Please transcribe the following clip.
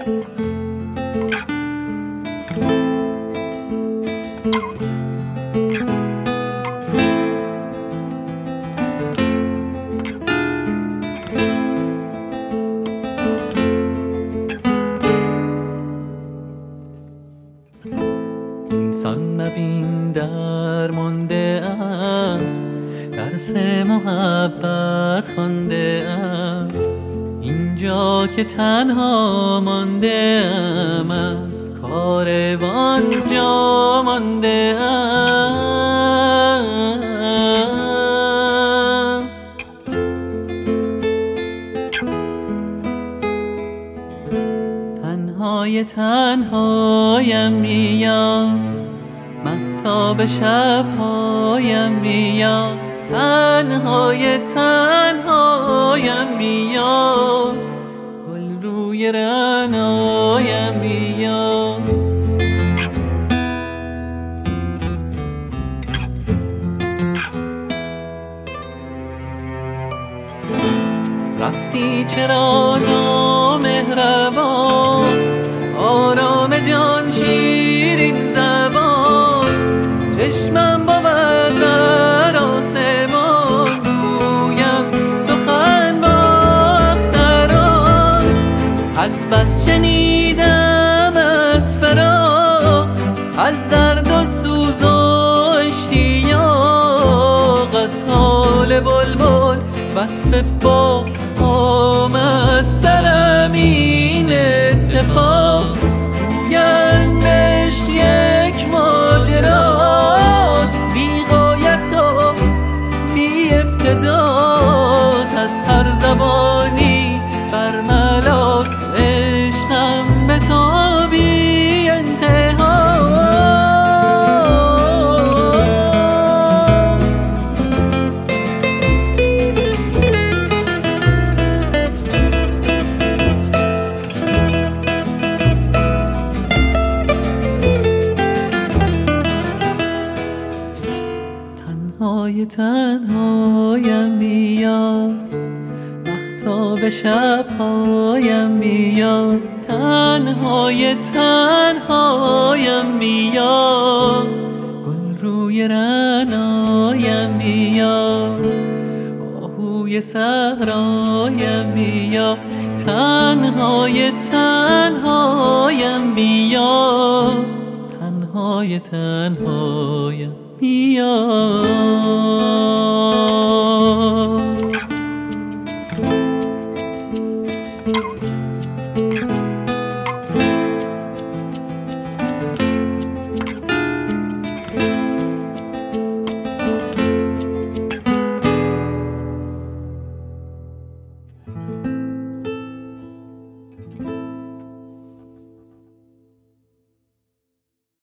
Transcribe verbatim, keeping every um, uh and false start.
اینسان مبین در مانده ام، درس محبت خوانده ام، اینجا که تنها مانده ام، از کاروان جا مانده ام. تنهای تنهایم میام، مهتاب شبهایم میاد، تنهای تنهایم میاد، گل روی رعنایم میاد. رفتی چرا نامهربان، آرام جان شیرین زبان، چشمم بود بر آسمان، گویم سخن با اختران. از بس شنیدم از فراق، از درد و سوز و اشتیاق، از حال بلبل وصف باغ آمد سرم این اتفاق. گویندش یک ماجراست، بی غایت و بی ابتداست، از هر زبانی برملاست، عشقم به تا بی انتهاست. تنهای تنهایم میاد، مهتاب شبهایم میاد، تنهای تنهایم میاد، گل روی رعنایم میاد، آهوی صحرایم میاد، تنهای تنهایم میاد، تنهای تنهایم میاد.